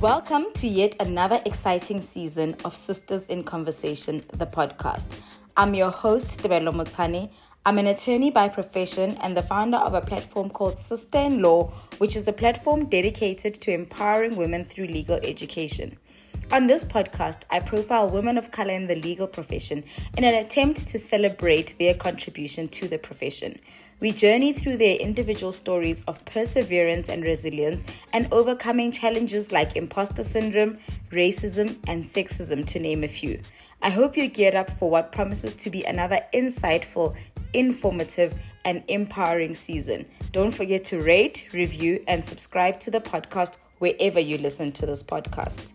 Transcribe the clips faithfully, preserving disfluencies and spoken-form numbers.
Welcome to yet another exciting season of Sisters in Conversation, the podcast. I'm your host, Tebelo Motane. I'm an attorney by profession and the founder of a platform called Sister in Law, which is a platform dedicated to empowering women through legal education. On this podcast, I profile women of color in the legal profession in an attempt to celebrate their contribution to the profession. We journey through their individual stories of perseverance and resilience and overcoming challenges like imposter syndrome, racism, and sexism, to name a few. I hope you're geared up for what promises to be another insightful, informative, and empowering season. Don't forget to rate, review, and subscribe to the podcast wherever you listen to this podcast.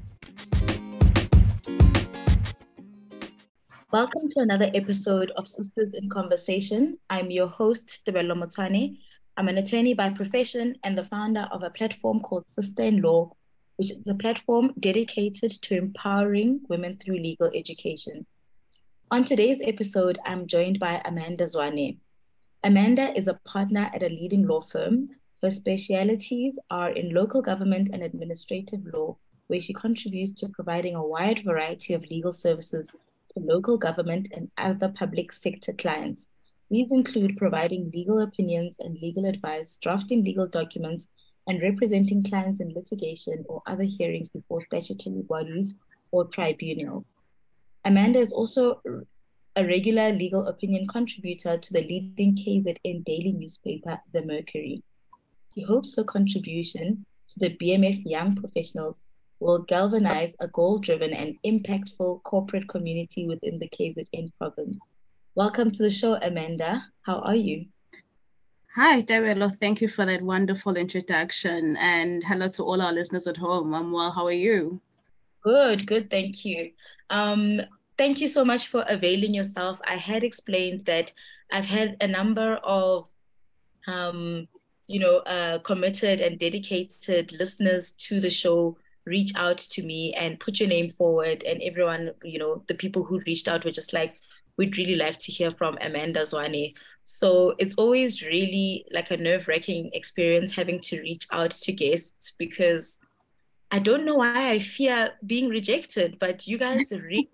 Welcome to another episode of Sisters in Conversation. I'm your host, Tebelo Motane. I'm an attorney by profession and the founder of a platform called Sister in Law, which is a platform dedicated to empowering women through legal education. On today's episode, I'm joined by Amanda Zwane. Amanda is a partner at a leading law firm. Her specialities are in local government and administrative law, where she contributes to providing a wide variety of legal services to local government and other public sector clients. These include providing legal opinions and legal advice, drafting legal documents, and representing clients in litigation or other hearings before statutory bodies or tribunals. Amanda is also a regular legal opinion contributor to the leading K Z N daily newspaper, The Mercury. She hopes her contribution to the B M F Young Professionals will galvanize a goal-driven and impactful corporate community within the K Z N province. Welcome to the show, Amanda. How are you? Hi, Tebelo. Thank you for that wonderful introduction. And hello to all our listeners at home. I'm well. How are you? Good, good. Thank you. Um, thank you so much for availing yourself. I had explained that I've had a number of um, you know, uh, committed and dedicated listeners to the show reach out to me and put your name forward, and everyone, you know, the people who reached out were just like, we'd really like to hear from Amanda Zwane. So it's always really like a nerve-wracking experience having to reach out to guests, because I don't know why I fear being rejected, but you guys really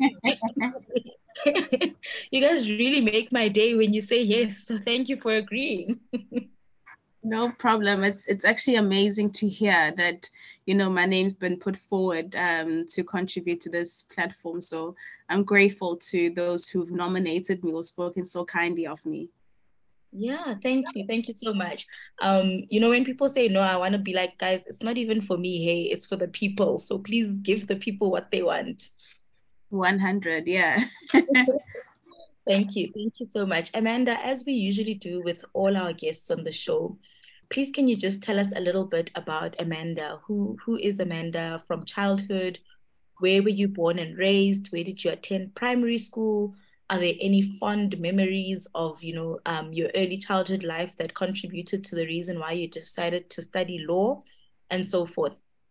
you guys really make my day when you say yes. So thank you for agreeing. No problem. It's it's actually amazing to hear that, you know, my name's been put forward um, to contribute to this platform. So I'm grateful to those who've nominated me or spoken so kindly of me. Yeah, thank you. Thank you so much. Um, you know, when people say no, I want to be like, guys, it's not even for me. Hey, it's for the people. So please give the people what they want. one hundred, yeah. Thank you. Thank you so much. Amanda, as we usually do with all our guests on the show, please can you just tell us a little bit about Amanda? Who who is Amanda from childhood? Where were you born and raised? Where did you attend primary school? Are there any fond memories of, you know, um, your early childhood life that contributed to the reason why you decided to study law, and so forth?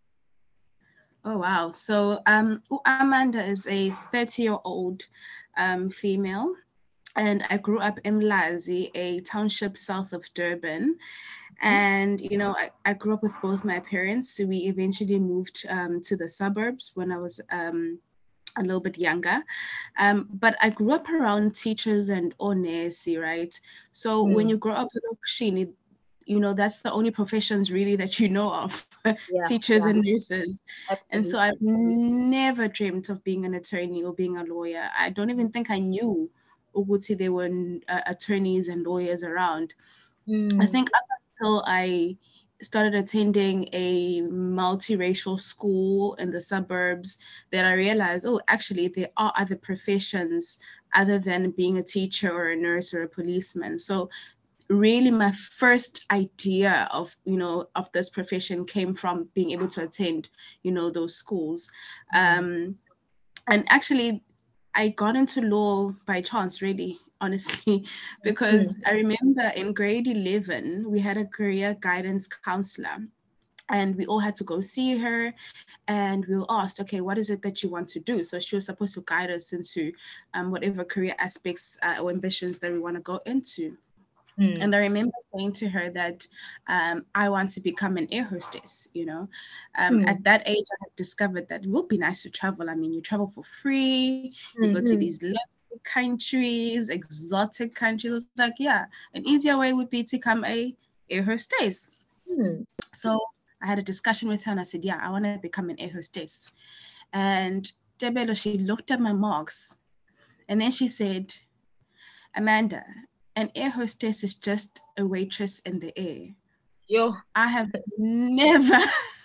Oh, wow. So um, Amanda is a thirty-year-old um, female, and I grew up in Mlazi, a township south of Durban. And, you know, I, I grew up with both my parents. So we eventually moved um, to the suburbs when I was um, a little bit younger. Um, but I grew up around teachers and onesi, right? So mm. when you grow up in Okushini, you know, that's the only professions really that you know of, yeah, teachers yeah. and nurses. Absolutely. And so I've never dreamt of being an attorney or being a lawyer. I don't even think I knew Uguti there were uh, attorneys and lawyers around. Mm. I think up until I started attending a multiracial school in the suburbs that I realized, oh, actually, there are other professions other than being a teacher or a nurse or a policeman. So really my first idea of, you know, of this profession came from being able to attend, you know, those schools. Mm. Um, and actually, I got into law by chance, really, honestly, because mm. I remember in grade eleven, we had a career guidance counselor. And we all had to go see her, and we were asked, okay, what is it that you want to do? So she was supposed to guide us into um, whatever career aspects uh, or ambitions that we want to go into. Mm. And I remember saying to her that um, I want to become an air hostess, you know. Um, Mm. at that age, I had discovered that it would be nice to travel. I mean, you travel for free, you go to Mm-hmm. these lovely countries, exotic countries. It's like, yeah, an easier way would be to become a air hostess. Mm. So I had a discussion with her and I said, yeah, I want to become an air hostess. And Debelo, she looked at my marks and then she said, Amanda, an air hostess is just a waitress in the air. Yo. I have never,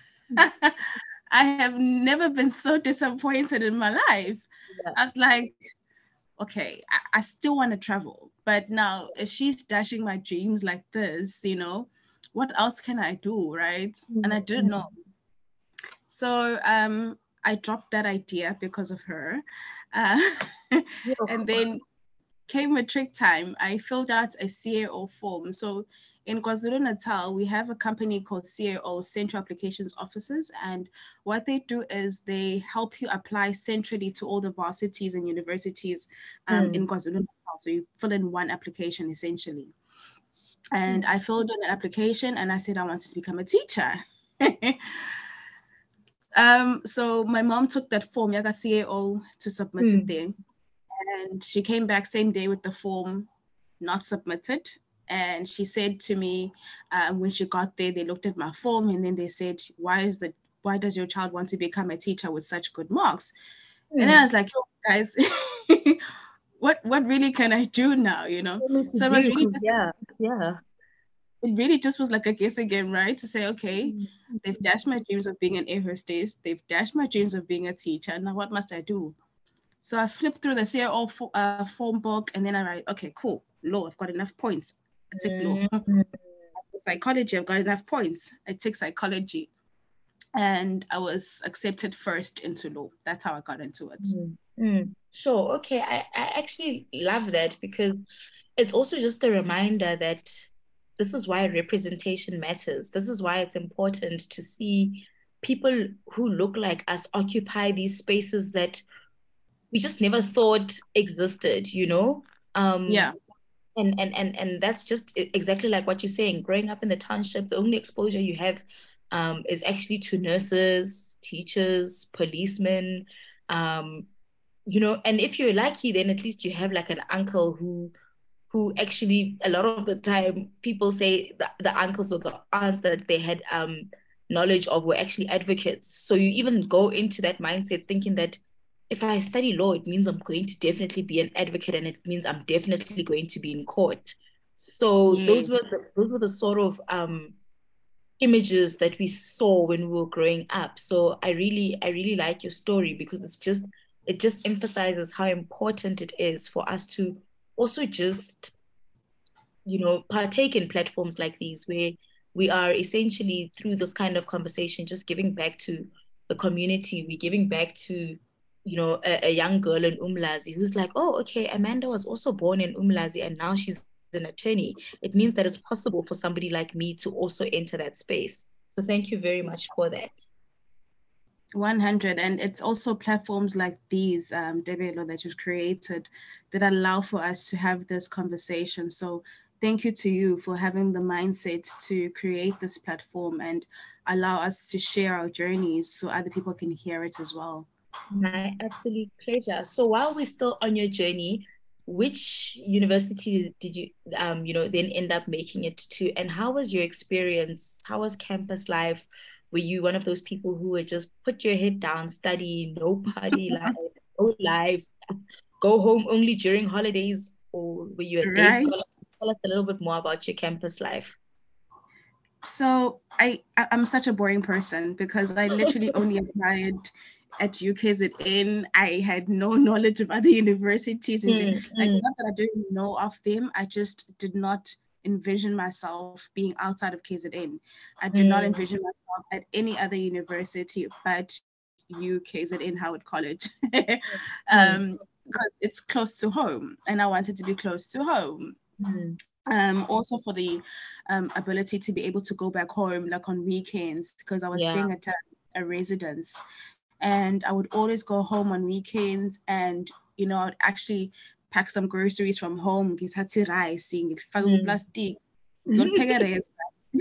I have never been so disappointed in my life. Yeah. I was like, okay, I, I still want to travel, but now if she's dashing my dreams like this, you know, what else can I do, right? And I didn't know. So um, I dropped that idea because of her. Uh, and then came matric time, I filled out a C A O form. So in KwaZulu-Natal, we have a company called C A O, Central Applications Officers. And what they do is they help you apply centrally to all the varsities and universities um, Mm. in KwaZulu-Natal. So you fill in one application essentially. And I filled in an application and I said I wanted to become a teacher. um, so my mom took that form, Yaga C A O, to submit Mm. it there. And she came back same day with the form not submitted. And she said to me, um, when she got there, they looked at my form and then they said, why is that? Why does your child want to become a teacher with such good marks? Mm. And then I was like, oh, guys, what what really can I do now? You know? So it was really just, yeah, yeah. it really just was like a guessing game, right? To say, okay, Mm. they've dashed my dreams of being an air hostess, they've dashed my dreams of being a teacher. Now what must I do? So I flipped through the C A O fo- uh, form book and then I write, okay, cool, law, I've got enough points. I take law. Mm. Psychology, I've got enough points. I take psychology. And I was accepted first into law. That's how I got into it. Mm. Mm. Sure. Okay. I, I actually love that because it's also just a reminder that this is why representation matters. This is why it's important to see people who look like us occupy these spaces that we just never thought existed, you know? Um, Yeah. and and and and that's just e- exactly like what you're saying. Growing up in the township, the only exposure you have um, is actually to nurses, teachers, policemen, um, you know. And if you're lucky, then at least you have like an uncle who who actually a lot of the time people say the, the uncles or the aunts that they had um knowledge of were actually advocates. So you even go into that mindset thinking that if I study law, it means I'm going to definitely be an advocate and it means I'm definitely going to be in court. So those were Yes. the, those were the sort of um images that we saw when we were growing up. So I really I really like your story because it's just it just emphasizes how important it is for us to also just you know, partake in platforms like these where we are essentially through this kind of conversation just giving back to the community. We're giving back to, you know, a, a young girl in Umlazi who's like, oh, okay, Amanda was also born in Umlazi and now she's an attorney. It means that it's possible for somebody like me to also enter that space. So thank you very much for that. one hundred. And it's also platforms like these, um, Debelo, that you've created that allow for us to have this conversation. So thank you to you for having the mindset to create this platform and allow us to share our journeys so other people can hear it as well. My absolute pleasure. So while we're still on your journey, which university did you um you know then end up making it to, and how was your experience? How was campus life? Were you one of those people who would just put your head down, study, no party life, no life, go home only during holidays, or were you a day Right. scholar? Tell us a little bit more about your campus life. So I, I I'm such a boring person because I literally only applied at U K Z N. I had no knowledge of other universities and the, Mm, like mm, not that I didn't know of them. I just did not envision myself being outside of K Z N. I did not mm, envision myself at any other university but U K Z N Howard College. um, mm, because it's close to home and I wanted to be close to home. mm. Um, also for the um, ability to be able to go back home like on weekends because I was Yeah. staying at a, a residence and I would always go home on weekends and you know I'd actually pack some groceries from home, ngithathe rice, ngifake Mm. plastic, ngiyopheka rice.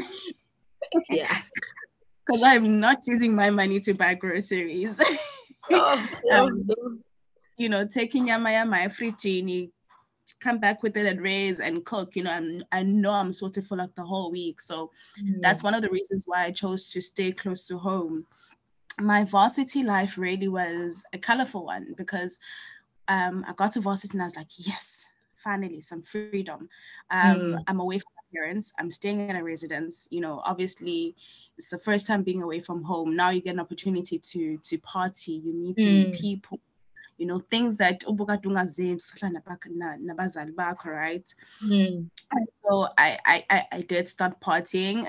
Yeah. Because I'm not using my money to buy groceries. Oh, um, oh, you know, taking yama yama free genie, come back with it and raise and cook. You know, I'm I know I'm sorted for like the whole week. So mm. that's one of the reasons why I chose to stay close to home. My varsity life really was a colorful one because um, I got to varsity and I was like, yes, finally some freedom. Um, Mm. I'm away from my parents. I'm staying in a residence. You know, obviously, it's the first time being away from home. Now you get an opportunity to to party. You're meeting Mm. people. You know, things that ubukadunga zenzi nabazali bakho, right? Mm. And so I, I I I did start partying.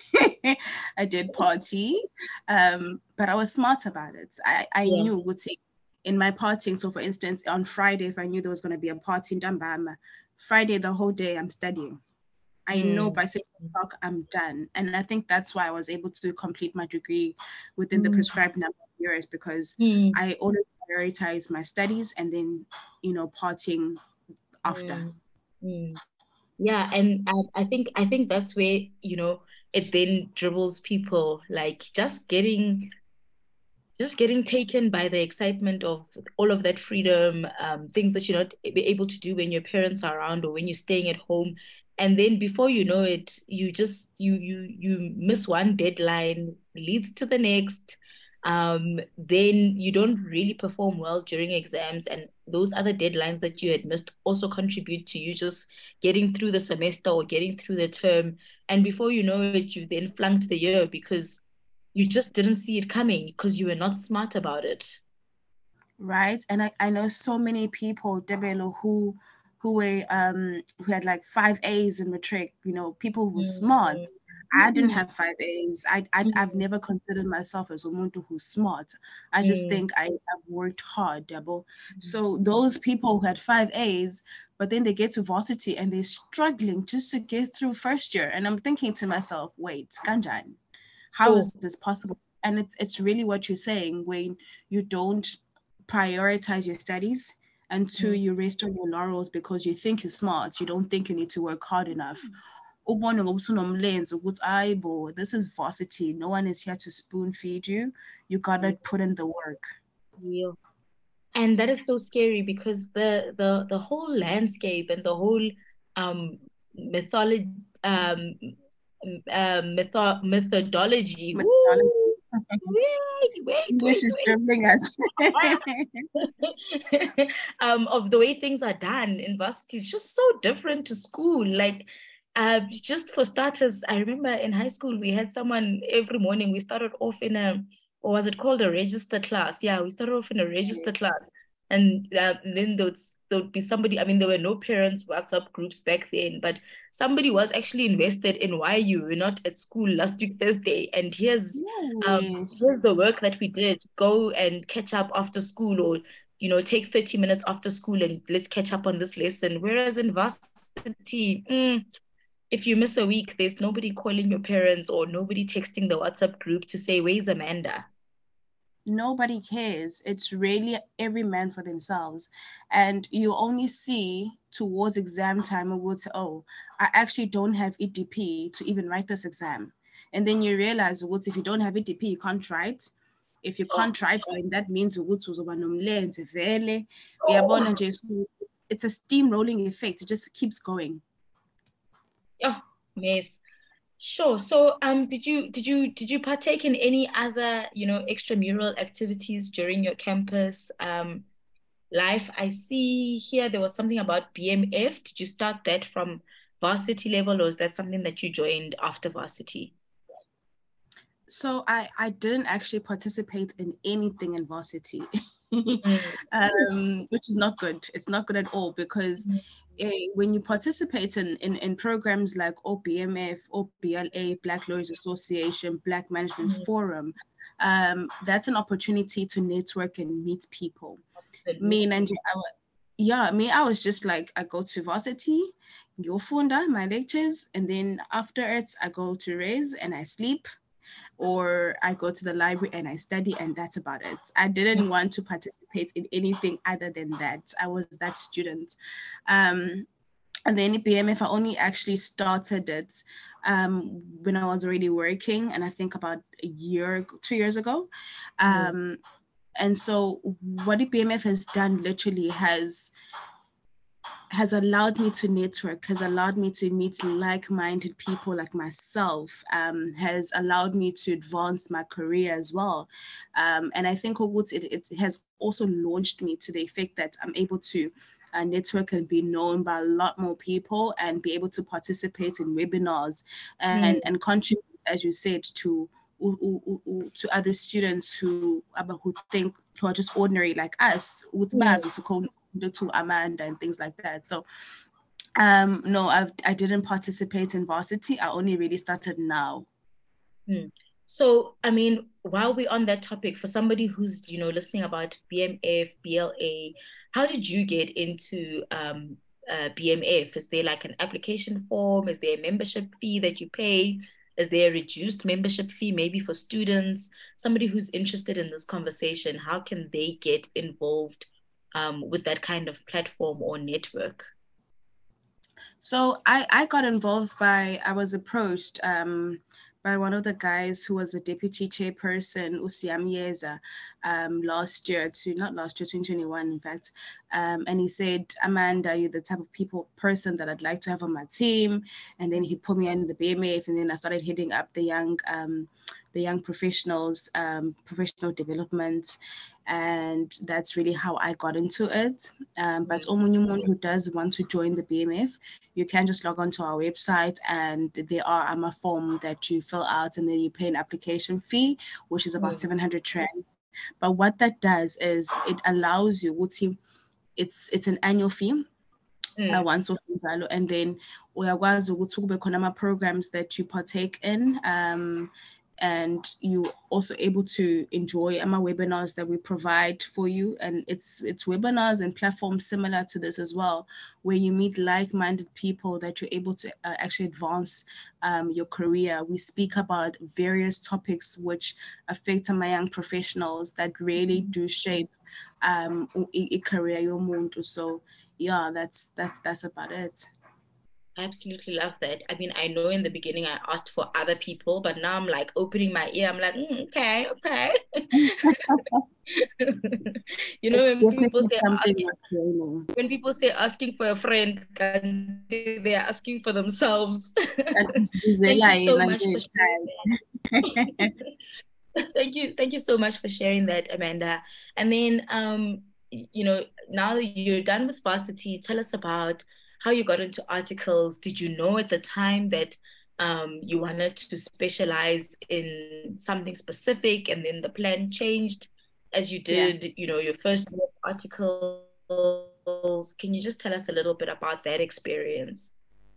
I did party, um, but I was smart about it. I I Yeah. knew what in my partying. So, for instance, on Friday, if I knew there was going to be a party in Dambama, Friday the whole day I'm studying. I know Mm. by six o'clock I'm done, and I think that's why I was able to complete my degree within the Mm. prescribed number of years because Mm. I always prioritize my studies and then, you know, partying after. Mm. Mm. Yeah, and I, I think I think that's where, you know, it then dribbles people, like just getting just getting taken by the excitement of all of that freedom, um, things that you're not be able to do when your parents are around or when you're staying at home. And then before you know it, you just you you you miss one deadline, leads to the next. Um, then you don't really perform well during exams, and those other deadlines that you had missed also contribute to you just getting through the semester or getting through the term. And before you know it, you then flunked the year because you just didn't see it coming because you were not smart about it. Right. And I, I know so many people, Debelo, who who were um who had like five A's in matric, you know, people who were smart. Mm. I didn't Mm. have five A's. I, I I've Mm. never considered myself as a muntu who's smart. I just Mm. think I, I've worked hard, Debo. So those people who had five A's, but then they get to varsity and they're struggling just to get through first year. And I'm thinking to myself, wait, Kanjan, how Sure. is this possible? And it's it's really what you're saying when you don't prioritize your studies until Mm. you rest on your laurels because you think you're smart. You don't think you need to work hard enough. Ubone ngoba usunomlenze ukuthi, "Ayi bo, this is varsity. No one is here to spoon feed you. You gotta put in the work." Yeah. And that is so scary because the the the whole landscape and the whole um mythology um uh, metho methodology. Methodology. Woo! Wait, wait, English wait, is dribbling us. wait. Um, of the way things are done in varsity is just so different to school. Like, uh, just for starters, I remember in high school we had someone every morning. We started off in a, or was it called a register class? Yeah, we started off in a register class, and uh, then there would, there would be somebody. I mean, there were no parents WhatsApp groups back then, but somebody was actually invested in why you were not at school last week Thursday, and here's um Yes. here's the work that we did. Go and catch up after school, or you know, take thirty minutes after school and let's catch up on this lesson. Whereas in varsity, mm, if you miss a week, there's nobody calling your parents or nobody texting the WhatsApp group to say, where's Amanda? Nobody cares. It's really every man for themselves. And you only see towards exam time, or go to, oh, I actually don't have E D P to even write this exam. And then you realize, well, if you don't have E D P, you can't write. If you can't write, then that means ukuthi uzoba nomlenze vele. Uyabona nje, so it's a steamrolling effect. It just keeps going. Oh, miss. Sure. So, um, did you did you did you partake in any other, you know, extramural activities during your campus um life? I see here there was something about B M F. Did you start that from varsity level, or is that something that you joined after varsity? So I, I didn't actually participate in anything in varsity, Mm. um, which is not good. It's not good at all because Mm. uh, when you participate in, in, in programs like O B M F, O B L A, Black Lawyers Association, Black Management Mm. Forum, um, that's an opportunity to network and meet people. Me and Absolutely. I, yeah, me, I was just like, I go to varsity, go funda my lectures, and then after it, I go to res and I sleep. or I go to the library and I study, and that's about it. I didn't want to participate in anything other than that. I was that student. Um, and then B M F, I only actually started it um, when I was already working, and I think about a year, two years ago. Um, and so what the B M F has done literally has has allowed me to network, has allowed me to meet like-minded people like myself, um, has allowed me to advance my career as well. Um, and I think it, it has also launched me to the effect that I'm able to uh, network and be known by a lot more people and be able to participate in webinars and, Mm. and contribute, as you said, to to other students who who think who are just ordinary like us, mm. to Amanda and things like that. So um no, I've, I didn't participate in varsity. I only really started now. Mm. So, I mean, while we're on that topic, for somebody who's, you know, listening about B M F, B L A, how did you get into um, uh, B M F? Is there like an application form? Is there a membership fee that you pay? Is there a reduced membership fee maybe for students? Somebody who's interested in this conversation, how can they get involved um, with that kind of platform or network? So I, I got involved by, I was approached um, by one of the guys who was the deputy chairperson, Usiam Yeza, um, last year to, not last year, twenty twenty-one, in fact. Um, and he said, Amanda, you're the type of people, person that I'd like to have on my team. And then he put me in the B M F, and then I started heading up the young, um, the young professionals, um, professional development. And that's really how I got into it. Um, but anyone who does want to join the B M F, you can just log on to our website, and there are um, a form that you fill out, and then you pay an application fee, which is about mm. seven hundred rand. But what that does is it allows you, it's it's an annual fee. Mm. Once off, and then uyakwazi ukuthi kube khona ama programs that you partake in, um, and you also able to enjoy our webinars that we provide for you. And it's it's webinars and platforms similar to this as well, where you meet like-minded people that you're able to uh, actually advance um, your career. We speak about various topics which affect my young professionals that really do shape um, a career yomuntu. So yeah, that's that's that's about it. I absolutely love that. I mean, I know in the beginning I asked for other people, but now I'm like opening my ear. I'm like, mm, okay, okay. You know, it's when people say asking, when people say asking for a friend, they are asking for themselves. Thank you so much for sharing that. Thank you, thank you so much for sharing that, Amanda. And then, um, you know, now that you're done with varsity, tell us about how you got into articles. Did you know at the time that um, you wanted to specialize in something specific, and then the plan changed as you did, yeah. you know, your first articles? Can you just tell us a little bit about that experience?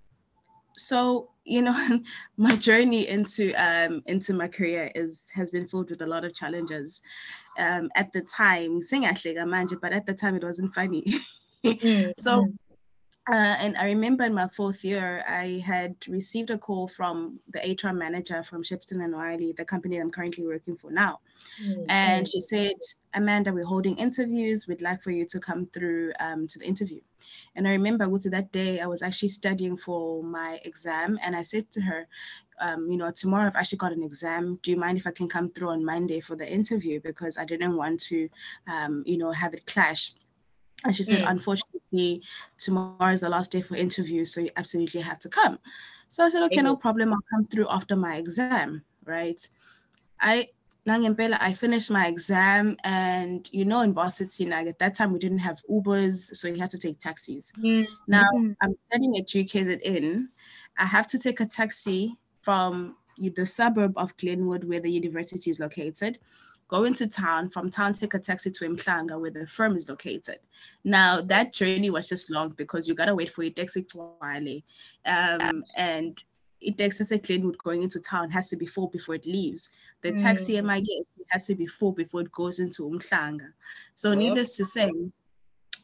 So, you know, my journey into um, into my career is has been filled with a lot of challenges. Um, at the time, but at the time it wasn't funny. Mm-hmm. So. Uh, and I remember in my fourth year, I had received a call from the H R manager from Shipton and Wiley, the company I'm currently working for now. Mm-hmm. And she said, Amanda, we're holding interviews. We'd like for you to come through um, to the interview. And I remember to that day, I was actually studying for my exam. And I said to her, um, you know, tomorrow I've actually got an exam. Do you mind if I can come through on Monday for the interview? Because I didn't want to, um, you know, have it clash. And she said, mm. unfortunately, tomorrow is the last day for interviews, so you absolutely have to come. So I said, okay, no problem. I'll come through after my exam, right? I, I finished my exam, and you know, in varsity, at that time, we didn't have Ubers, so you had to take taxis. Mm. Now, I'm studying at G K Z N. I have to take a taxi from the suburb of Glenwood, where the university is located, go into town, from town take a taxi to Mhlanga, where the firm is located. Now, that journey was just long because you got to wait for a taxi to Wale. Um, and it takes us a Glenwood going into town has to be full before it leaves. The mm. taxi M I get has to be full before it goes into Mhlanga. So oh. needless to say,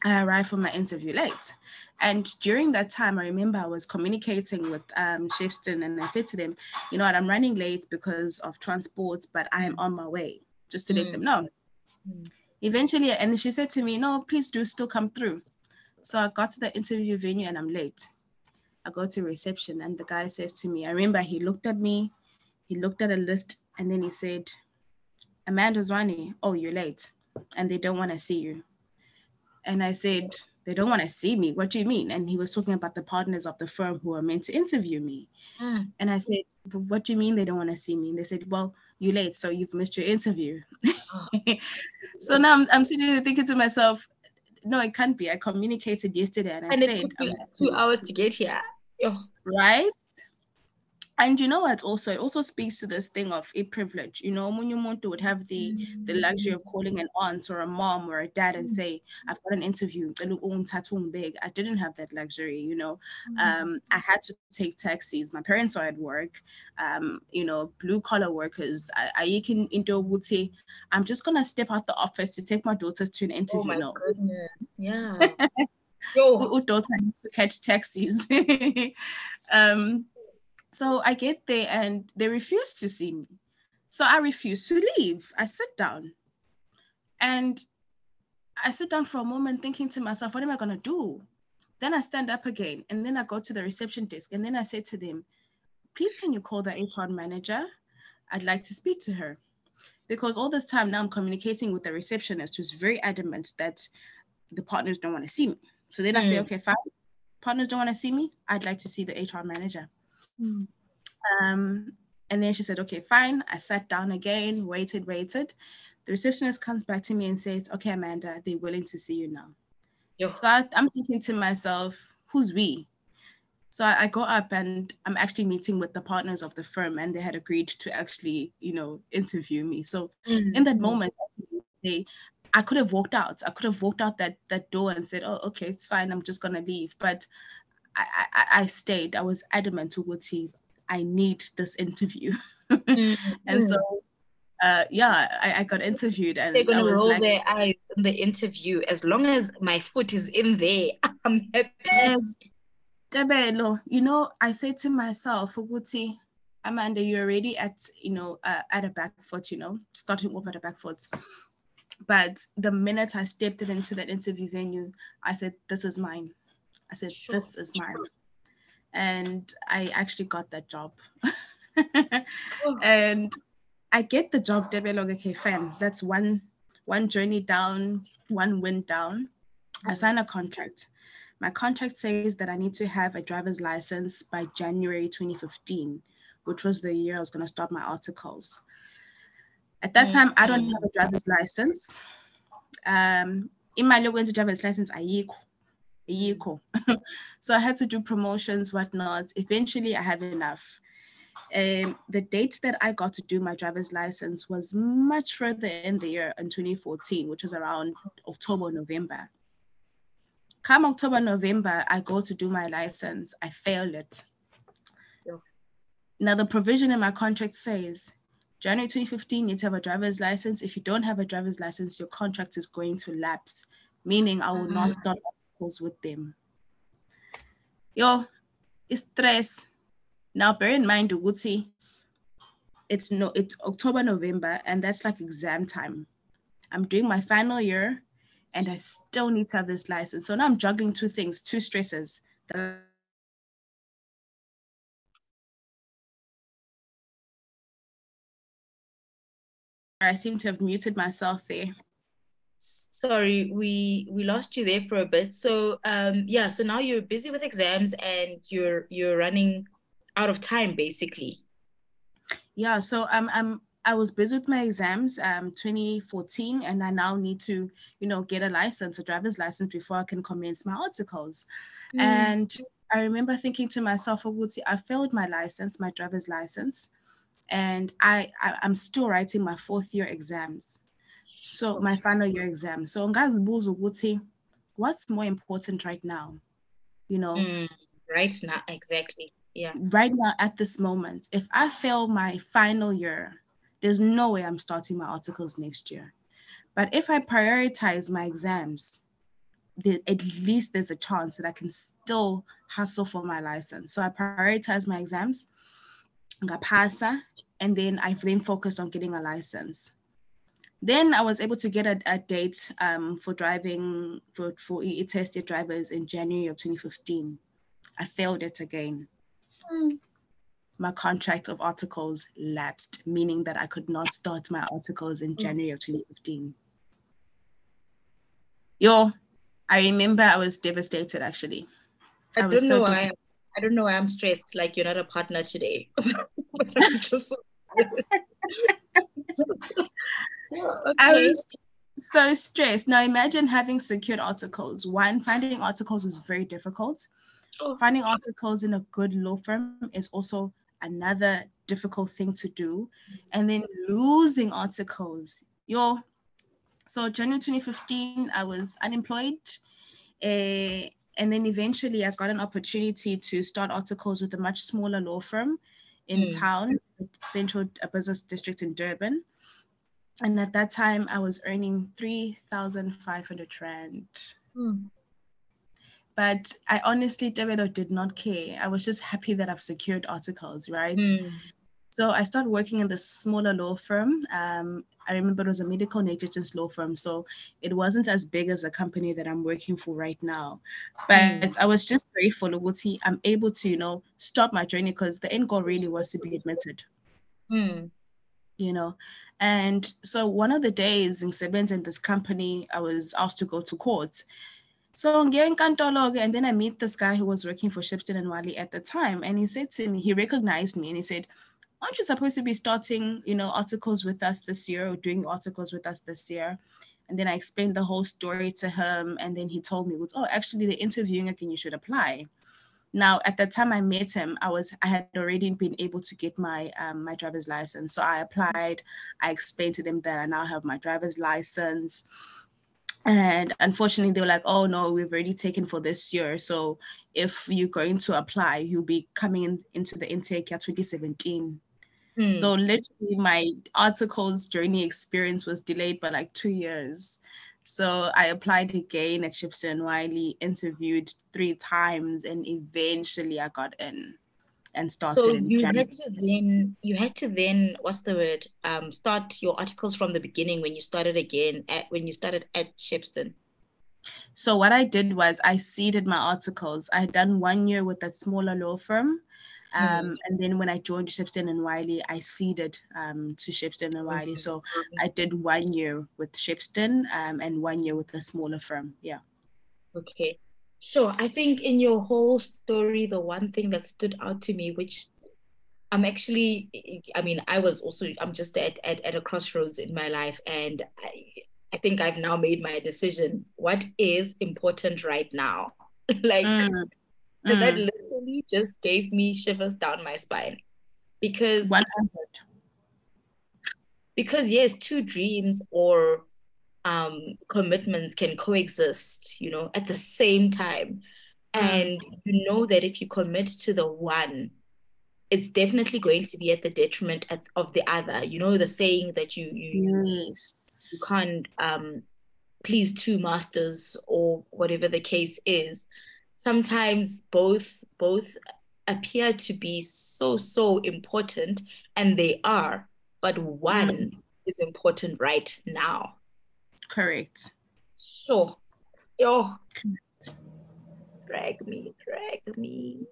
I arrived for my interview late. And during that time, I remember I was communicating with um, Shepston, and I said to them, you know what, I'm running late because of transport, but I am on my way, just to let them know. Mm. Eventually, and she said to me, no, please do still come through. So I got to the interview venue and I'm late. I go to reception and the guy says to me, I remember he looked at me, he looked at a list, and then he said, Amanda Zwane, oh, you're late and they don't want to see you. And I said, they don't want to see me. What do you mean? And he was talking about the partners of the firm who are meant to interview me. Mm. And I said, what do you mean they don't want to see me? And they said, well, you're late, so you've missed your interview. Oh. So now I'm, I'm sitting there thinking to myself, no, it can't be. I communicated yesterday and I And said, it took you I'm like two hours to get here. Yo. right. And you know what, also, it also speaks to this thing of a privilege. You know, Munyomonto would have the the luxury of calling an aunt or a mom or a dad and say, I've got an interview. I didn't have that luxury, you know. Um, I had to take taxis. My parents are at work. Um, you know, blue collar workers. I, I can into Wuti. I'm just gonna step out the office to take my daughter to an Oh interview. my No. goodness. Yeah. Yo. Daughter needs to catch taxis. um So I get there and they refuse to see me. So I refuse to leave. I sit down and I sit down for a moment thinking to myself, what am I going to do? Then I stand up again and then I go to the reception desk and then I say to them, please, can you call the H R manager? I'd like to speak to her. Because all this time now I'm communicating with the receptionist who's very adamant that the partners don't want to see me. So then I say, Mm. okay, fine. Partners don't want to see me. I'd like to see the H R manager. Mm. Um, and then she said, okay, fine. I sat down again, waited, waited. The receptionist comes back to me and says, okay, Amanda, they're willing to see you now. Yo. So I, I'm thinking to myself, who's we? So I, I go up and I'm actually meeting with the partners of the firm and they had agreed to actually, you know, interview me. So Mm. in that moment, they, I could have walked out. I could have walked out that, that door and said, oh, okay, it's fine. I'm just going to leave. But I, I, I stayed. I was adamant towards he, I need this interview. Mm. And so, Mm. uh, yeah, I, I got interviewed They're and I gonna was roll like, their eyes in the interview. As long as my foot is in there, I'm happy. yes, Tabelo, you know, I said to myself, Uguti, Amanda, you're already at, you know, uh, at a back foot, you know, starting off at a back foot. But the minute I stepped into that interview venue, I said, this is mine. I said, Sure. this is mine. And I actually got that job. Oh. And I get the job, Debelog, okay, fine. That's one one journey down, one win down. I sign a contract. My contract says that I need to have a driver's license by January twenty fifteen, which was the year I was going to start my articles. At that time, I don't have a driver's license. Um, in my going to driver's license, I so I had to do promotions, whatnot. Eventually, I have enough. Um, the date that I got to do my driver's license was much further in the year in twenty fourteen, which was around October, November. Come October, November, I go to do my license. I failed it. Yeah. Now, the provision in my contract says January twenty fifteen, you need to have a driver's license. If you don't have a driver's license, your contract is going to lapse, meaning I will mm-hmm. not start articles with them. Yo, it's stress. Now, bear in mind, Uguti, it's no, it's October, November, and that's like exam time. I'm doing my final year, and I still need to have this license. So now I'm juggling two things, two stresses. That I seem to have muted myself there. Sorry, we we lost you there for a bit. So um yeah, so now you're busy with exams and you're you're running out of time basically. Yeah, so I'm I'm I was busy with my exams um twenty fourteen, and I now need to, you know, get a license, a driver's license before I can commence my articles. Mm. And I remember thinking to myself, I failed my license, my driver's license, and I, I I'm still writing my fourth year exams. So my final year exam. So what's more important right now? You know, mm, right now, exactly. Yeah. Right now at this moment, if I fail my final year, there's no way I'm starting my articles next year. But if I prioritize my exams, there, at least there's a chance that I can still hustle for my license. So I prioritize my exams, ngapasa, and then I've then focused on getting a license. Then I was able to get a, a date um, for driving for, for E tested drivers in January of twenty fifteen. I failed it again. Mm. My contract of articles lapsed, meaning that I could not start my articles in January of twenty fifteen. Yo, I remember I was devastated actually. I, I don't know so why I'm, I don't know why I'm stressed like you're not a partner today. I'm just so Okay. I was so stressed. Now imagine having secured articles. One, finding articles is very difficult. Oh. Finding articles in a good law firm is also another difficult thing to do. And then losing articles. Yo, so January twenty fifteen, I was unemployed. Uh, and then eventually I got an opportunity to start articles with a much smaller law firm in mm. town, Central Business District in Durban. And at that time, I was earning three thousand five hundred rand. Hmm. But I honestly, Develo, did not care. I was just happy that I've secured articles, right? Hmm. So I started working in this smaller law firm. Um, I remember it was a medical negligence law firm. So it wasn't as big as the company that I'm working for right now. But mm. I was just grateful, Uguti, I'm able to, you know, stop my journey because the end goal really was to be admitted. Mm. You know, and so one of the days in Sebens in this company, I was asked to go to court. So and then I meet this guy who was working for Shipston and Wali at the time. And he said to me, he recognized me and he said, aren't you supposed to be starting, you know, articles with us this year or doing articles with us this year? And then I explained the whole story to him. And then he told me, oh, actually they're interviewing again, you should apply. Now, at the time I met him, I was I had already been able to get my um, my driver's license. So I applied. I explained to them that I now have my driver's license. And unfortunately, they were like, oh, no, we've already taken for this year. So if you're going to apply, you'll be coming in, into the intake at twenty seventeen. Hmm. So literally my articles journey experience was delayed by like two years. So I applied again at Shipston and Wiley, interviewed three times, and eventually I got in and started. So in you January. had to then, you had to then, what's the word? Um, start your articles from the beginning when you started again at when you started at Shipston. So what I did was I seeded my articles. I had done one year with a smaller law firm. Um, mm. And then when I joined Shipston and Wiley, I seeded um, to Shipston and Wiley. Mm-hmm. So I did one year with Shipston um, and one year with a smaller firm. Yeah. Okay. So I think in your whole story, the one thing that stood out to me, which I'm actually, I mean, I was also, I'm just at, at, at a crossroads in my life. And I, I think I've now made my decision. What is important right now? like, mm. So mm. that literally just gave me shivers down my spine because one hundred because yes, two dreams or um, commitments can coexist, you know, at the same time. Mm. And you know that if you commit to the one, it's definitely going to be at the detriment at, of the other. You know, the saying that you you, yes. you can't um, please two masters or whatever the case is. Sometimes both both appear to be so, so important, and they are, but one mm. is important right now. Correct. Sure. Yo. Correct. Drag me, drag me.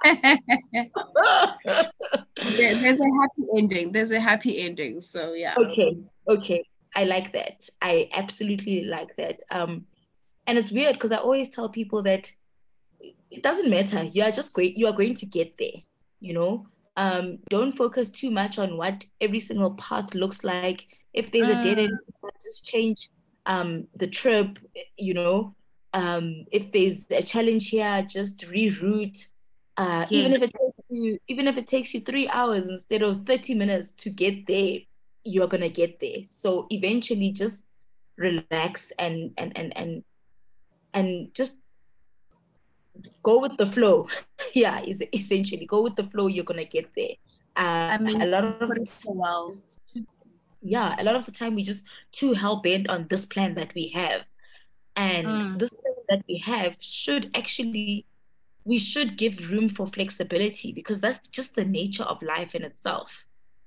there, there's a happy ending. There's a happy ending. So yeah. Okay. Okay. I like that. I absolutely like that. Um, and it's weird because I always tell people that it doesn't matter. You are just going, you are going to get there, you know? Um, don't focus too much on what every single path looks like. If there's a dead end, just change um, the trip, you know? Um, if there's a challenge here, just reroute. Uh, yes. Even if it takes you, even if it takes you three hours instead of thirty minutes to get there, you're gonna get there. So eventually just relax and and and and and just go with the flow. Yeah, is essentially go with the flow. You're gonna get there. Uh, I mean, a lot of it so well. Just, yeah, a lot of the time we just too hell bent on this plan that we have, and mm. this plan that we have should actually, we should give room for flexibility because that's just the nature of life in itself.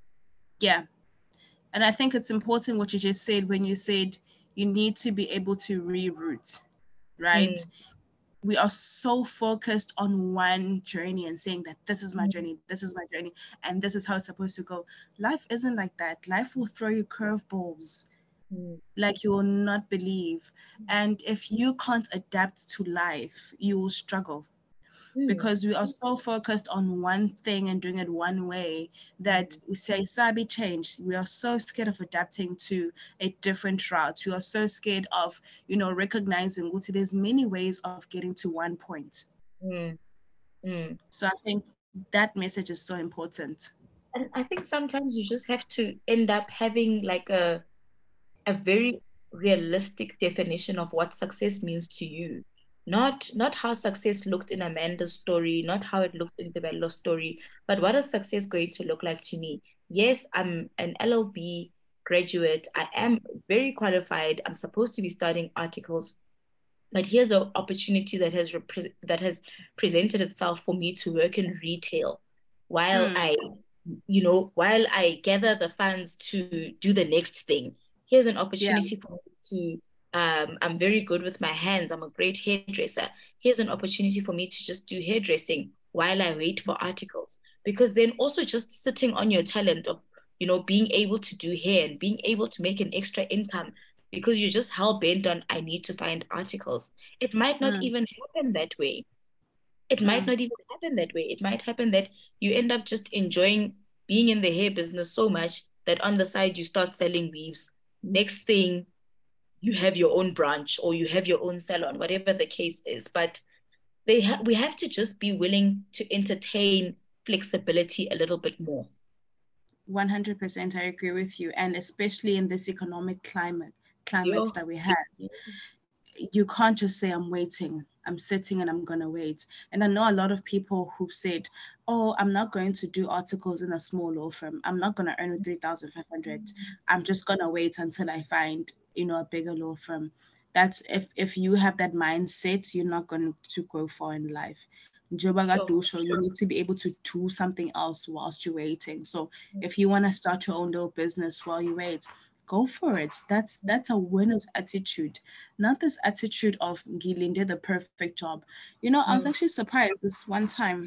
Yeah. And I think it's important what you just said when you said you need to be able to reroute, right? Mm. We are so focused on one journey and saying that this is my Mm. journey, this is my journey, and this is how it's supposed to go. Life isn't like that. Life will throw you curveballs Mm. like you will not believe. And if you can't adapt to life, you will struggle Mm. because we are so focused on one thing and doing it one way that we say sabi change. We are so scared of adapting to a different route. We are so scared of, you know, recognizing what there's many ways of getting to one point. Mm. Mm. So I think that message is so important. And I think sometimes you just have to end up having like a a very realistic definition of what success means to you. Not not how success looked in Amanda's story, not how it looked in the Bello's story, but what is success going to look like to me? Yes, I'm an L L B graduate. I am very qualified. I'm supposed to be studying articles, but here's an opportunity that has repre- that has presented itself for me to work in retail while Mm, I, you know, while I gather the funds to do the next thing. Here's an yeah. opportunity for me to, um, I'm very good with my hands. I'm a great hairdresser. Here's an opportunity for me to just do hairdressing while I wait for articles. Because then also just sitting on your talent of, you know, being able to do hair and being able to make an extra income because you're just hell bent on, I need to find articles. It might not Mm, even happen that way. It might mm, not even happen that way. It might happen that you end up just enjoying being in the hair business so much that on the side you start selling weaves. Next thing, you have your own branch or you have your own salon, whatever the case is. But they ha- we have to just be willing to entertain flexibility a little bit more. one hundred percent I agree with you. And especially in this economic climate, climate Yo. that we have, you can't just say, I'm waiting, I'm sitting and I'm going to wait. And I know a lot of people who've said, oh, I'm not going to do articles in a small law firm. I'm not going to earn three thousand five hundred. I'm just going to wait until I find, you know, a bigger law firm. That's if, if you have that mindset, you're not going to go far in life. Sure. You need to be able to do something else whilst you're waiting. So if you want to start your own little business while you wait, go for it. That's that's a winner's attitude, not this attitude of Gilinde the perfect job. You know, I was Mm. actually surprised this one time.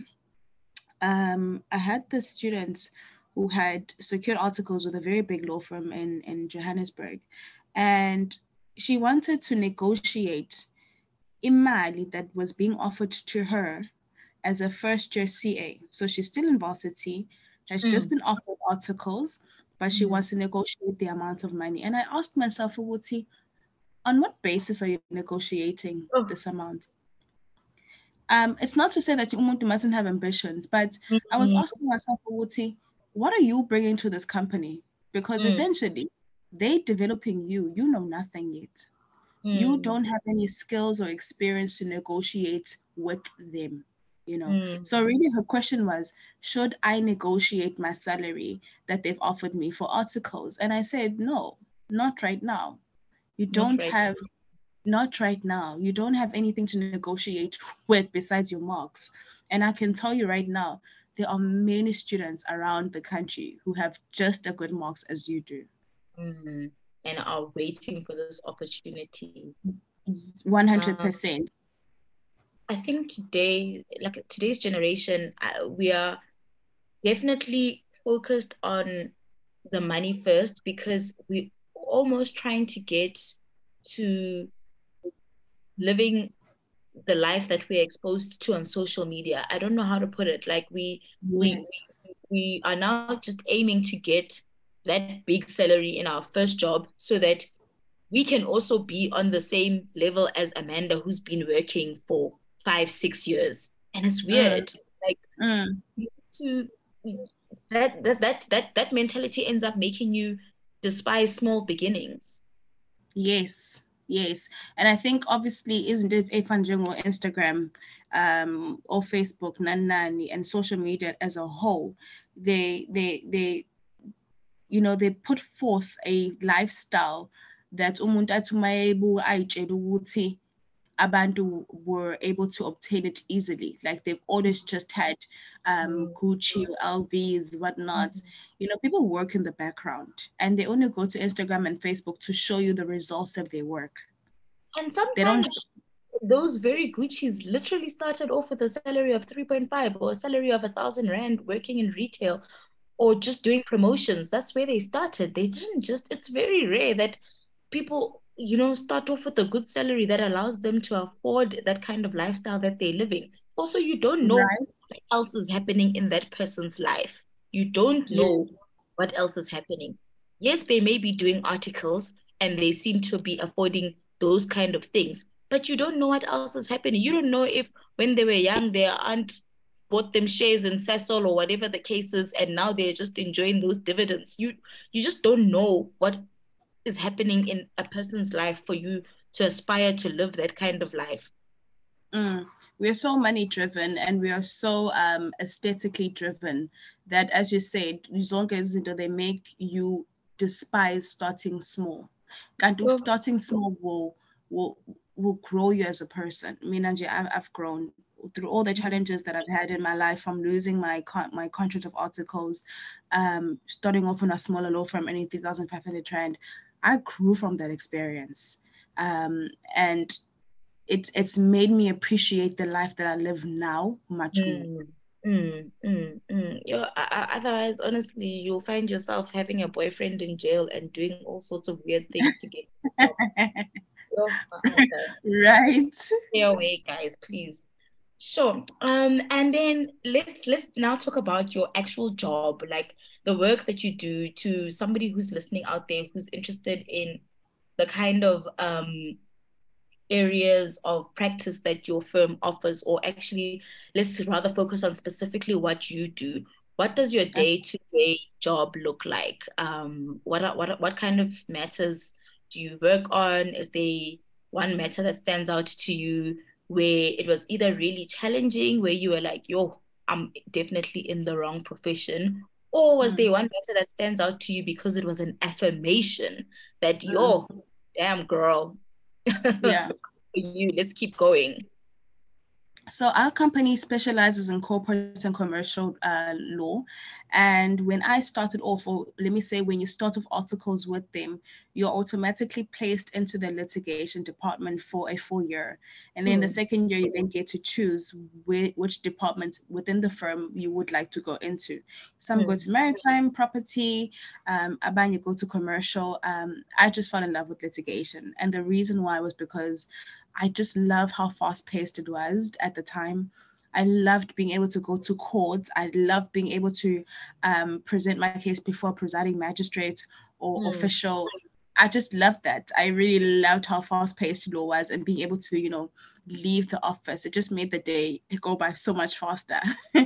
Um, I had this student who had secured articles with a very big law firm in in Johannesburg, and she wanted to negotiate imali that was being offered to her as a first year C A. So she's still in varsity, has just Mm. been offered articles, but she Mm. wants to negotiate the amount of money. And I asked myself, Uwuti, on what basis are you negotiating Oh. this amount? Um, it's not to say that Umuntu mustn't have ambitions, but I was Mm. asking myself, Uwuti, what are you bringing to this company? Because Mm. essentially, they developing you, you know nothing yet. You Mm. don't have any skills or experience to negotiate with them, you know. Mm. So really her question was, should I negotiate my salary that they've offered me for articles? And I said, no, not right now. You Not don't right. have, not right now. You don't have anything to negotiate with besides your marks. And I can tell you right now, there are many students around the country who have just as good marks as you do. Mm. And are waiting for this opportunity. Um, one hundred percent. I think today, like today's generation, uh, we are definitely focused on the money first because we almost trying to get to living the life that we're exposed to on social media. I don't know how to put it. Like we we Yes. we are now just aiming to get that big salary in our first job so that we can also be on the same level as Amanda, who's been working for five, six years. And it's Mm, weird. Like mm. to that that that that that mentality ends up making you despise small beginnings. Yes, yes. And I think obviously isn't it Efanjing or Instagram um or Facebook, Nanani and social media as a whole, they they they you know they put forth a lifestyle that umuntu athi uma eyibuka ayitshela ukuthi abantu were able to obtain it easily. Like they've always just had um, Gucci, L Vs, whatnot. Mhm. You know, people work in the background and they only go to Instagram and Facebook to show you the results of their work. And They don't. sometimes those very Gucci's literally started off with a salary of three point five or a salary of a thousand rand working in retail or just doing promotions. That's where they started. They didn't just, it's very rare that people, you know, start off with a good salary that allows them to afford that kind of lifestyle that they're living. Also, you don't know Right? what else is happening in that person's life. You don't Yeah. know what else is happening. Yes, they may be doing articles and they seem to be affording those kind of things, but you don't know what else is happening. You don't know if when they were young, their aunt bought them shares in Cecil or whatever the case is, and now they're just enjoying those dividends. You you just don't know what is happening in a person's life for you to aspire to live that kind of life. Mm. We are so money driven and we are so um, aesthetically driven that, as you said, zonke izinto, they make you despise starting small. Kanti So, starting small will will will grow you as a person. Mina nje, I've, I've grown through all the challenges that I've had in my life, from losing my con- my contract of articles, um, starting off in a smaller law firm earning three thousand five hundred rand. I grew from that experience. Um, and it's it's made me appreciate the life that I live now much more. mm, mm, mm, mm. You know, otherwise, honestly, you'll find yourself having a boyfriend in jail and doing all sorts of weird things to get yourself. Oh, uh-uh, Right. stay away, guys, please. Sure. Um, and then let's let's now talk about your actual job, like the work that you do, to somebody who's listening out there who's interested in the kind of um areas of practice that your firm offers, or actually, let's rather focus on specifically what you do. What does your day-to-day job look like? Um, what are, what are- what kind of matters do you work on? Is there one matter that stands out to you where it was either really challenging, where you were like, yo, I'm definitely in the wrong profession, or was Mm, there one matter that stands out to you because it was an affirmation that, mm, yo, damn girl, yeah. you. Let's keep going. So our company specializes in corporate and commercial uh, law. And when I started off, or let me say, when you start off articles with them, you're automatically placed into the litigation department for a full year. And then the Mm, second year, you then get to choose whi- which department within the firm you would like to go into. Some go mm, to maritime, property, um, abanye go to commercial. Um, I just fell in love with litigation. And the reason why was because I just love how fast paced it was at the time. I loved being able to go to court. I loved being able to um, present my case before a presiding magistrate or mm. official. I just loved that. I really loved how fast paced law was, and being able to, you know, leave the office. It just made the day go by so much faster.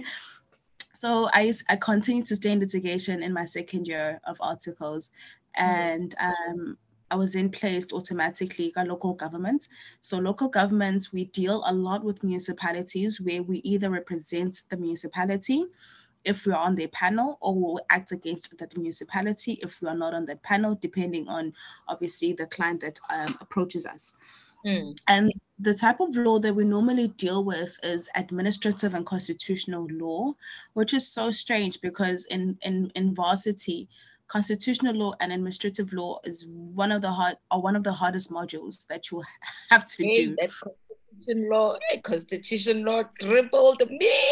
So I, I continued to stay in litigation in my second year of articles, Mm, and um, I was then placed automatically by local government. So local governments, we deal a lot with municipalities where we either represent the municipality if we're on their panel, or we'll act against that municipality if we are not on the panel, depending on obviously the client that um, approaches us. mm, And the type of law that we normally deal with is administrative and constitutional law, which is so strange because in, in, in varsity, constitutional law and administrative law is one of the hard or one of the hardest modules that you have to hey, do. that constitution law, hey, constitution law dribbled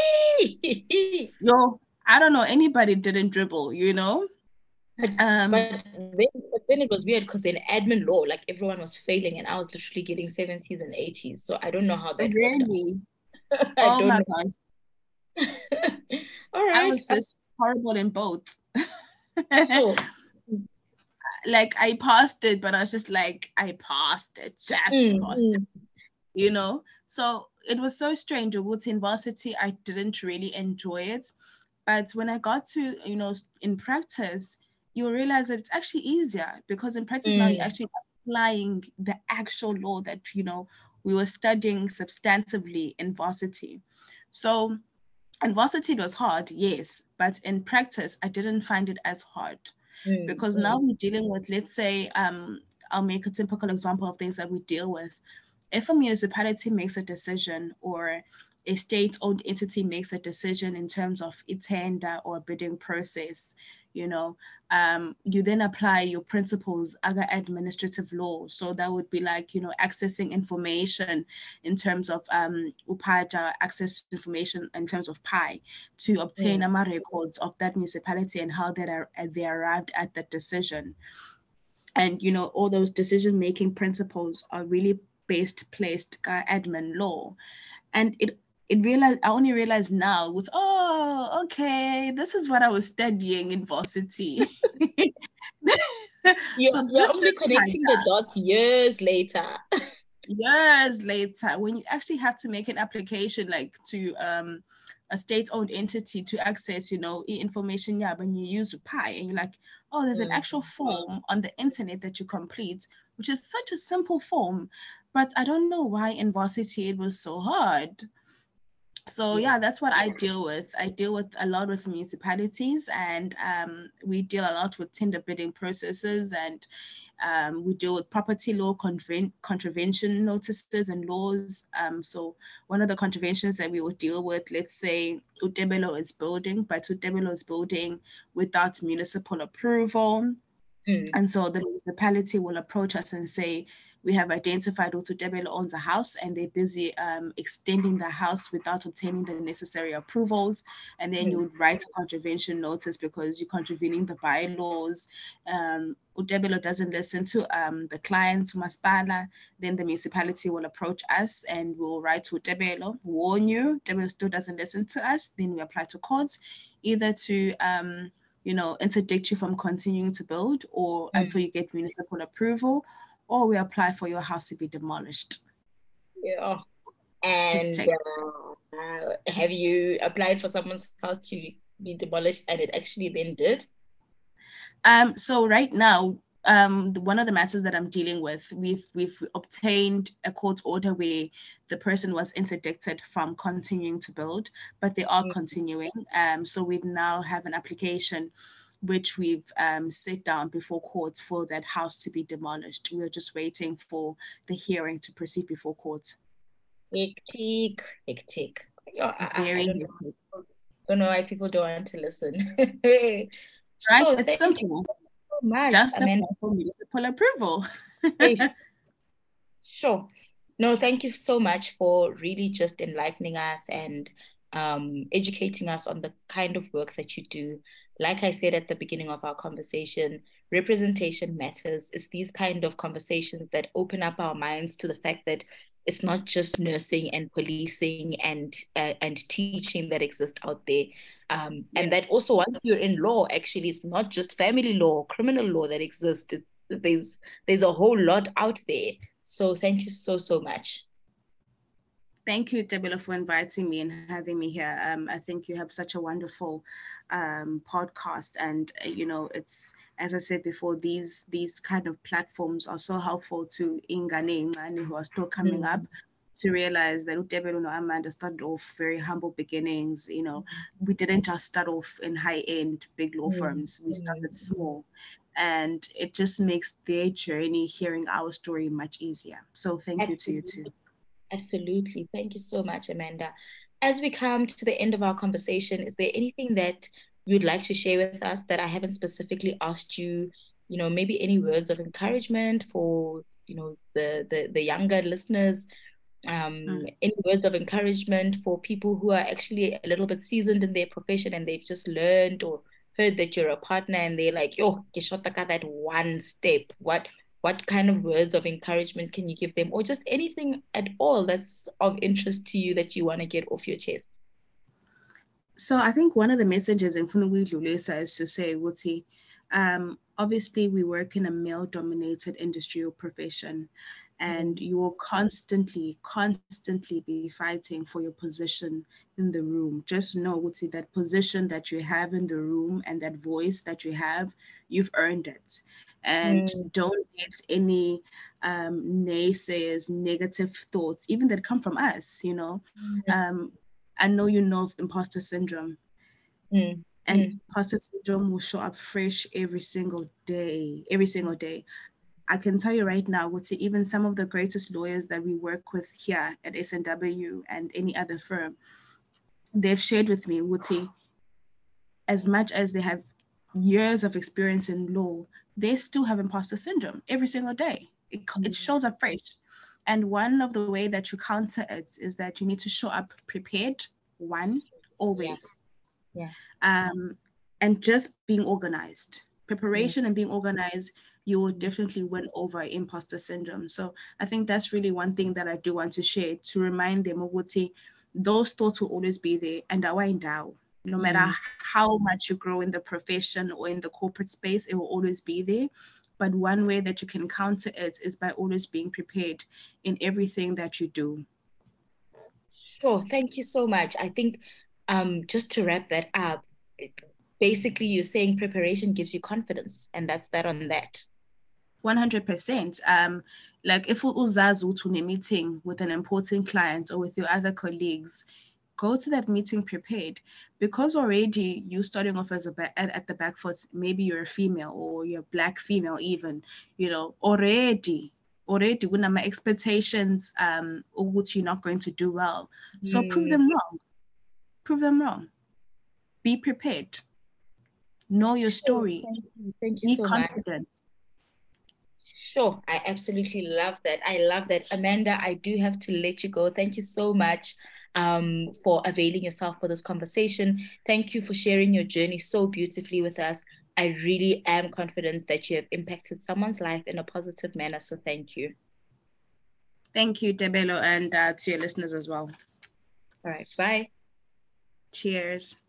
me. Yo, I don't know, anybody didn't dribble, you know? But, Um, but then, but then it was weird because then admin law, like everyone was failing, and I was literally getting seventies and eighties. So I don't know how that worked really? out. I Oh don't my know. gosh. All I right. was just horrible in both. So, Like I passed it, but I was just like, I passed it, just mm, passed it, mm, you know? So it was so strange. With university, I didn't really enjoy it. But when I got to, you know, in practice, you realize that it's actually easier because in practice now you're mm, actually applying the actual law that, you know, we were studying substantively in varsity. So in varsity it was hard, yes, but in practice I didn't find it as hard mm, because now mm, we're dealing with, let's say, um, I'll make a typical example of things that we deal with. if a municipality makes a decision or a state-owned entity makes a decision in terms of a tender or bidding process, you know, um, you then apply your principles, other administrative law. So that would be like, you know, accessing information in terms of um, upaja, access to information in terms of P I, to obtain Mm. AMA records of that municipality and how that are, they arrived at that decision. And, you know, all those decision-making principles are really based, placed uh, admin law. And it it realized I only realized now was, oh, okay, this is what I was studying in varsity. You're, So you're this only is connecting the dots years later. years later, when you actually have to make an application like to um a state-owned entity to access, you know, information, yeah, when you use P I, and you're like, oh, there's an Mm. actual form on the internet that you complete, which is such a simple form, but I don't know why in varsity it was so hard. So Yeah. yeah, that's what I deal with. I deal with a lot with municipalities, and um, we deal a lot with tender bidding processes, and um, we deal with property law conven- contravention notices and laws. Um, so one of the contraventions that we will deal with, let's say Utebelo is building, but Utebelo is building without municipal approval. Mm. And so the municipality will approach us and say, we have identified Utebelo owns a house and they're busy um, extending the house without obtaining the necessary approvals. And then Mm. you would write a contravention notice because you're contravening the bylaws. Um, Utebelo doesn't listen to um, the client, Maspala. Then the municipality will approach us and we'll write to Utebelo, warn you, Utebelo still doesn't listen to us. Then we apply to court, either to um, you know, interdict you from continuing to build or Mm. until you get municipal approval, or we apply for your house to be demolished. Yeah. And uh, have you applied for someone's house to be demolished and it actually then did? Um, so right now, um, the, one of the matters that I'm dealing with, we've we've obtained a court order where the person was interdicted from continuing to build, but they are Mm. continuing. Um, so we now have an application which we've um, set down before court for that house to be demolished. We're just waiting for the hearing to proceed before court. Hectic, hectic. Yeah, I, Very I don't hectic. know. Don't know why people don't want to listen. Right? So It's thank you simple. so much. Just I apply mean, for municipal approval. sure. No, thank you so much for really just enlightening us and um, educating us on the kind of work that you do. Like I said at the beginning of our conversation, representation matters. It's these kind of conversations that open up our minds to the fact that it's not just nursing and policing and uh, and teaching that exist out there. Um, Yeah. and that also, once you're in law, actually, it's not just family law, criminal law that exists. It, there's there's a whole lot out there. So thank you so, so much. Thank you, Debula, for inviting me and having me here. Um, I think you have such a wonderful um, podcast, and uh, you know, it's, as I said before, these these kind of platforms are so helpful to Ingane Ngane who are still coming Mm. up, to realize that Udebelo and Amanda started off very humble beginnings. You know, we didn't just start off in high-end big law Mm. firms. We started Mm. small, and it just makes their journey, hearing our story, much easier. So thank you to you too. Absolutely. Thank you so much, Amanda. As we come to the end of our conversation, is there anything that you'd like to share with us that I haven't specifically asked you? You know, maybe any words of encouragement for, you know, the the, the younger listeners, um, Mm. any words of encouragement for people who are actually a little bit seasoned in their profession and they've just learned or heard that you're a partner and they're like, yo, Kishotaka, that one step. What what kind of words of encouragement can you give them? Or just anything at all that's of interest to you that you want to get off your chest? So I think one of the messages in Funuwi Lulesa is to say, Wuti, um, obviously we work in a male-dominated industrial profession, and Mm. you will constantly, constantly be fighting for your position in the room. Just know, Wuti, that position that you have in the room and that voice that you have, you've earned it. And Mm. don't let any um, naysayers, negative thoughts, even that come from us, you know, um, I know you know of imposter syndrome, Mm. and Mm. imposter syndrome will show up fresh every single day, every single day. I can tell you right now, Wuti, even some of the greatest lawyers that we work with here at S and W and any other firm, they've shared with me, Wuti, as much as they have years of experience in law, they still have imposter syndrome every single day. It, mm-hmm. it shows up fresh. And one of the way that you counter it is that you need to show up prepared, one, always. Yeah. yeah. Um, and just being organized. Preparation mm-hmm. and being organized, you will definitely win over imposter syndrome. So I think that's really one thing that I do want to share, to remind them, Ukuthi, those thoughts will always be there, and I wind down. No matter mm. how much you grow in the profession or in the corporate space, it will always be there. But one way that you can counter it is by always being prepared in everything that you do. Sure. Thank you so much. I think um, just to wrap that up, basically you're saying preparation gives you confidence, and that's that on that. one hundred percent. Um, like if uzazi to a meeting with an important client or with your other colleagues, go to that meeting prepared, because already you starting off as a ba- at, at the back foot. Maybe you're a female or you're black female, even, you know, already, already when my expectations, um, or what you're not going to do well. So mm. prove them wrong. Prove them wrong. Be prepared. Know your story. Thank you, Thank you Be so confident. Much. Sure, I absolutely love that. I love that. Amanda, I do have to let you go. Thank you so much um, for availing yourself for this conversation. Thank you for sharing your journey so beautifully with us. I really am confident that you have impacted someone's life in a positive manner. So thank you. Thank you, Tebelo, and uh, to your listeners as well. All right, bye. Cheers.